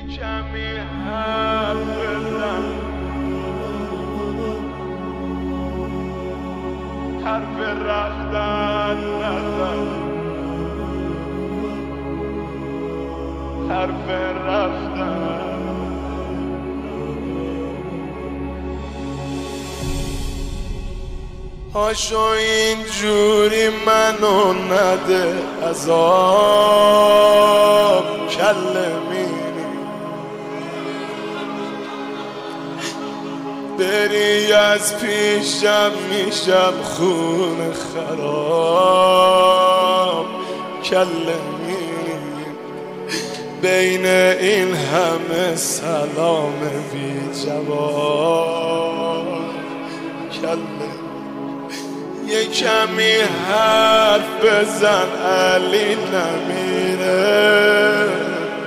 کمی حرف بزن، حرف رفتن نزن، حرف رفتن. هاشو اینجوری منو نده عذاب کلمینی، بری از پیشم میشم خون خراب کلمینی، بین این همه سلام بی جواب کلمینی. یه کمی حرف بزن علی نمیره،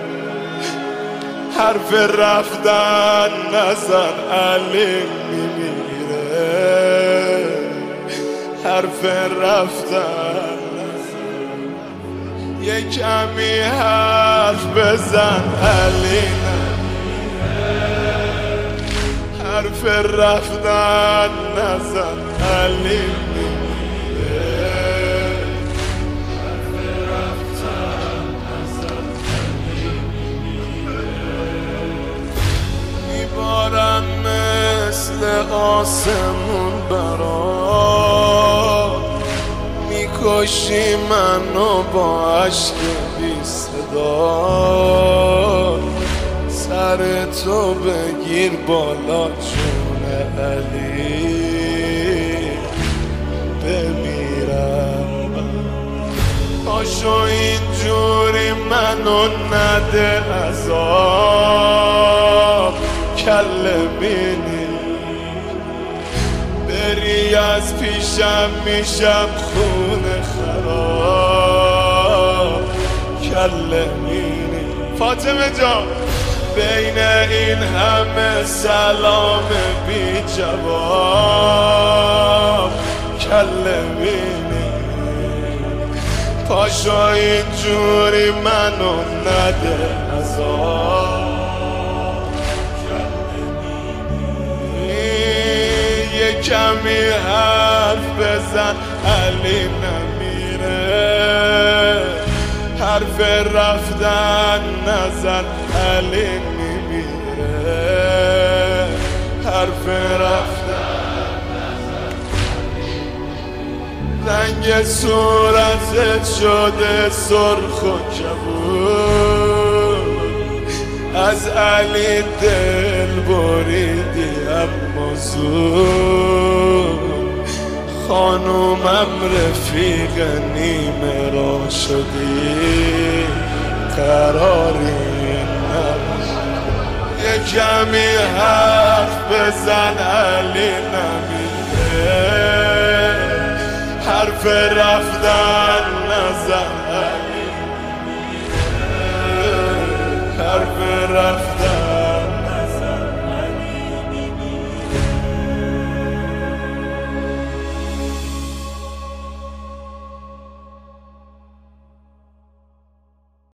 حرف رفتن نزن علی میمیره، حرف رفتن نزن. یه کمی حرف بزن علی نمیره، حرف رفتن نزن علی مثل آسمون برات، میکشی منو با عشق بی صدا، سر تو بگیر بالا جون علی بمیرم. پاشو اینجوری منو نده عذاب کلمینی، بری از پیشم میشم خون خراب کلمینی. فاطمه جان بین این همه سلام بی جواب کلمینی، پاشو اینجوری منو نده عذاب. کمی حرف بزن علی نمیره، حرف رفتن نزن علی میمیره، حرف رفتن نزن. رنگ صورتت شده سرخ و کبود، از علی دل بریدی اما زود، خانومم رفیق نیمه را شدی قراری نباشد. یه کمی حرف بزن علی نمیره، حرف رفتن